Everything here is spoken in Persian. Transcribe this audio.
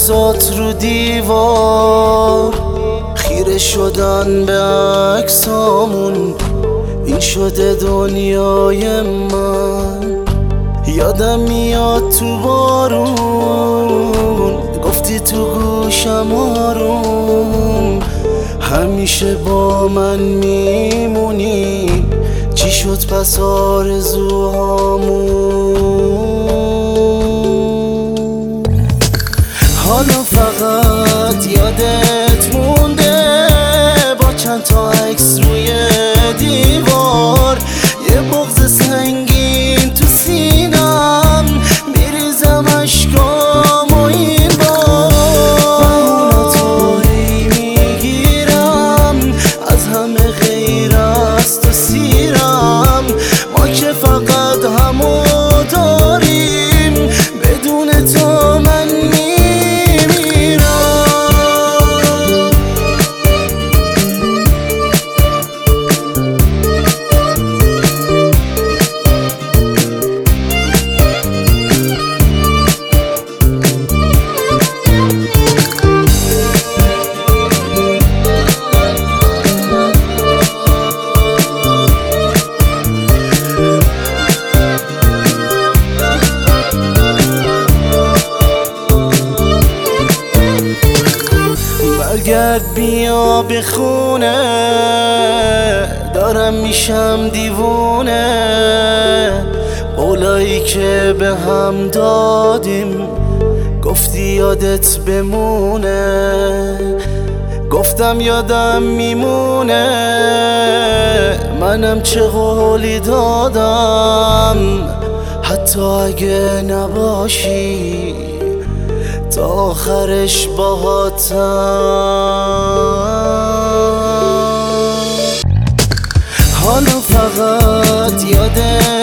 عکسات رو دیوار، خیره شدن به عکسامون، این شده دنیای من. یادم میاد تو بارون گفتی تو گوشم آروم، همیشه با من میمونی، چی شد پس آرزوهامون؟ حالا فقط یادت مونده با چند تا عکس روی دیوار، یه بغض سنگین تو سینم، میریزم اشکام و این بار تو میگیرم، از همه غیر از تو سیرم، ما که فقط همو داریم، بدون تو من برگرد بیا به خونه، دارم میشم دیوونه، قولایی که به هم دادیم گفتی یادت بمونه، گفتم یادم میمونه، منم چه قولی دادم، حتی اگه نباشی تا آخرش باهاتم. حالا فقط یادت